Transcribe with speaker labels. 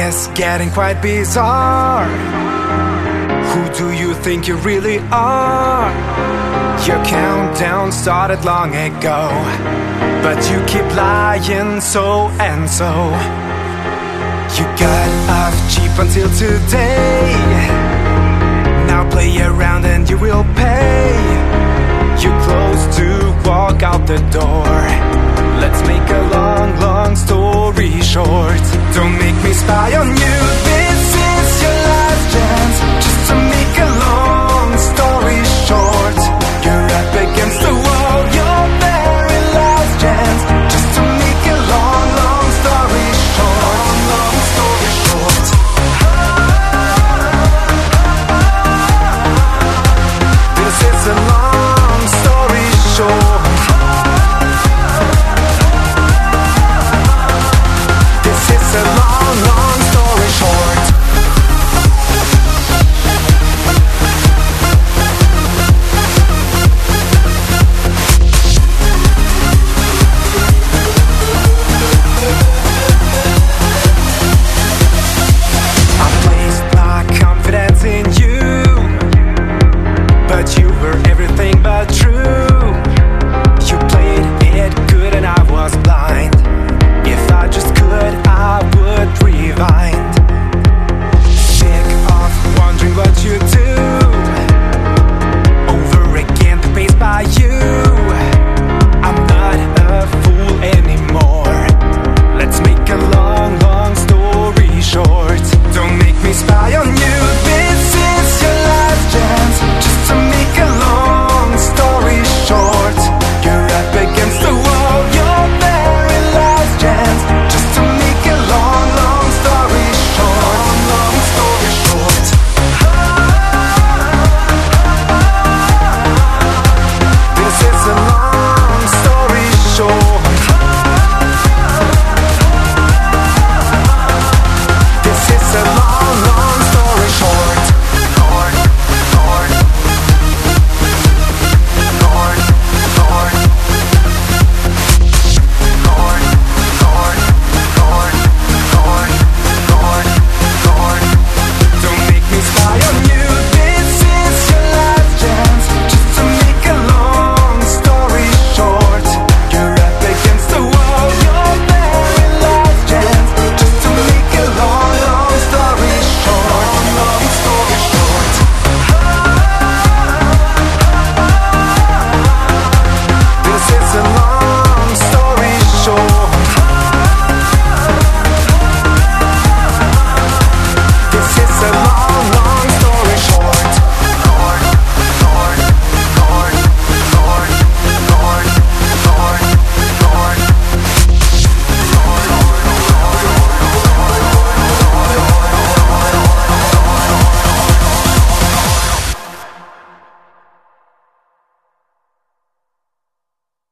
Speaker 1: is getting quite bizarre. Who do you think you really are? Your countdown started long ago, but you keep lying so and so. You got off cheap until today. Now play around and you will pay. You're close to walk out the door. Let's make a long, long story short. Don't make me spy on you. This is your last chance. Just to make a long story short, you're up against the wall. Your very last chance. Just to make a long, long story short. Long story short. This is a long story short. A long, long story short. I placed my confidence in you, but you were everything but true. You played it good and I was blind.